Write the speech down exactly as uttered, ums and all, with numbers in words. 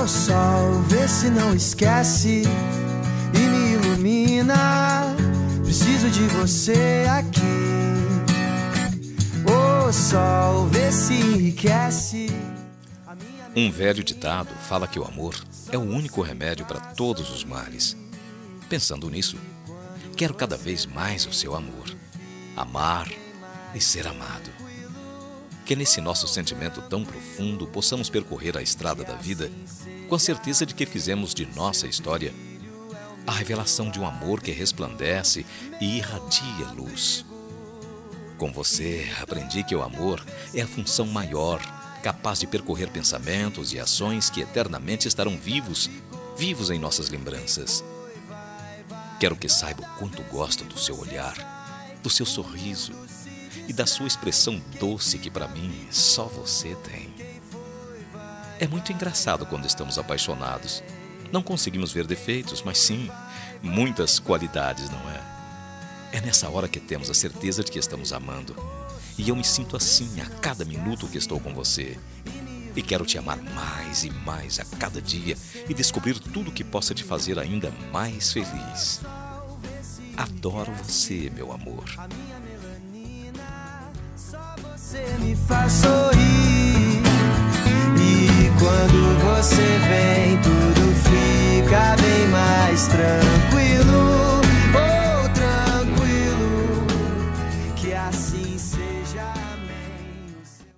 Ô sol, vê se não esquece e me ilumina. Preciso de você aqui. Ô sol, vê se enriquece. Um velho ditado fala que o amor é o único remédio para todos os males. Pensando nisso, quero cada vez mais o seu amor. Amar e ser amado. Que nesse nosso sentimento tão profundo possamos percorrer a estrada da vida com a certeza de que fizemos de nossa história a revelação de um amor que resplandece e irradia luz. Com você, aprendi que o amor é a função maior, capaz de percorrer pensamentos e ações que eternamente estarão vivos, vivos em nossas lembranças. Quero que saiba o quanto gosto do seu olhar, do seu sorriso e da sua expressão doce que para mim só você tem. É muito engraçado quando estamos apaixonados. Não conseguimos ver defeitos, mas sim, muitas qualidades, não é? É nessa hora que temos a certeza de que estamos amando. E eu me sinto assim a cada minuto que estou com você. E quero te amar mais e mais a cada dia e descobrir tudo que possa te fazer ainda mais feliz. Adoro você, meu amor. Você me faz sorrir. E quando você vem, tudo fica bem mais tranquilo.